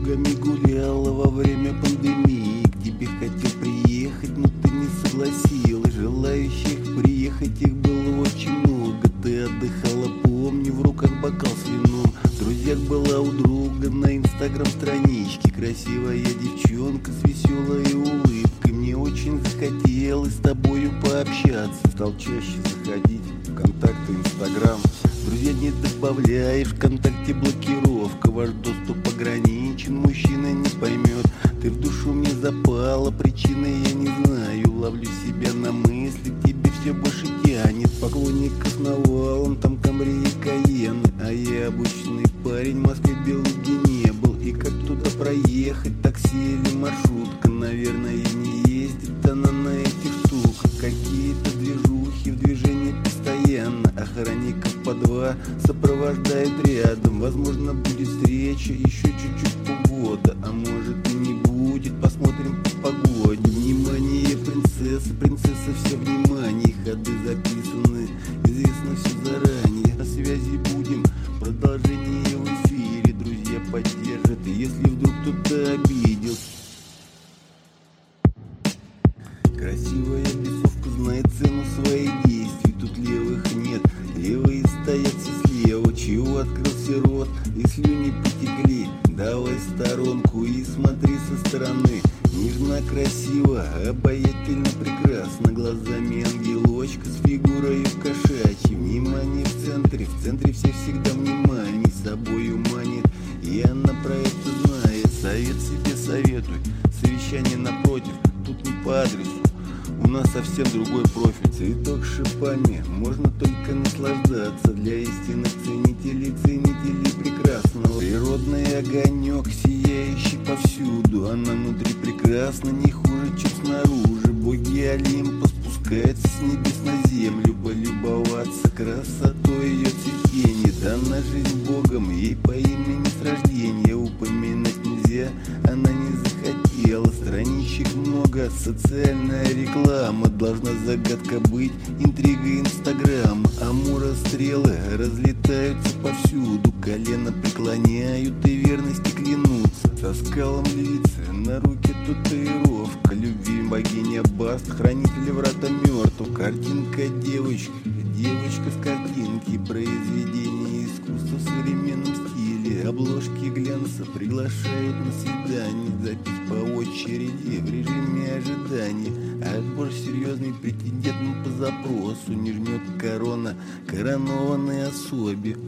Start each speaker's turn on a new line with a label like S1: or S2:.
S1: подругами гуляла во время пандемии. К тебе хотел приехать, но ты не согласилась. Желающих приехать их было очень много. Ты отдыхала, помню, в руках бокал с вином. В друзьях была у друга на инстаграм-страничке красивая девчонка с веселой улыбкой. Мне очень захотелось с тобою пообщаться. Стал чаще заходить в контакты инстаграм. Друзья не добавляешь, ВКонтакте блокировка. Ваш доступ ограничен, мужчина не поймет. Ты в душу мне запала, причины я не знаю. Ловлю себя на мысли, к тебе все больше тянет. Поклонников навалом, там Камри и Каен. А я обычный парень, в Москве Белуги не был. И как туда проехать, такси или маршрутка? Наверное, не ездит она на этих штуках. Какие-то движухи в движении постоянно. Охранников по два сопровождает рядом. Возможно, будет встреча еще чуть-чуть полгода. А может и не будет, посмотрим по погоде. Внимание, принцесса, принцесса, все внимание. Ходы записаны, известно все заранее. На связи будем, продолжение в эфире. Друзья поддержат, если вдруг кто-то обиделся. Красивая бесовка знает цену своих действий. Тут левых нет, левые стоят все слева. Чего открылся рот и слюни потекли? Давай в сторонку и смотри со стороны. Нежно, красиво, обаятельно, прекрасно. Глазами ангелочка с фигурой кошачьей. Внимание в центре всех всегда внимание. Собою манит, и она про это знает. Совет себе советуй, совещание напротив. Тут не по адресу, у нас совсем другой профиль. Цветок с шипами, можно только наслаждаться. Для истинных ценителей прекрасного. Природный огонек, сияющий повсюду. Она внутри прекрасна, не хуже, чем снаружи. Боги Олимпа спускаются с небес на землю. Полюбоваться красотой ее цветения. Дана жизнь Богом, ей по имени с рождения. Упоминать нельзя, она не захотела. Страничек много, социальная реклама. Должна загадка быть, интрига инстаграма. Амура стрелы разлетаются повсюду. Колено преклоняют и верности клянутся. Со скалом львицы, на руке татуировка. Любви богиня Баст, хранитель врата мертвых. Картинка девочка, девочка с картинки. Произведение искусства в современном стиле. Обложки глянца приглашают на свидание. Запись по очереди в режиме ожидания. Отбор серьезный претендент по запросу. Не жмет корона коронованной особе.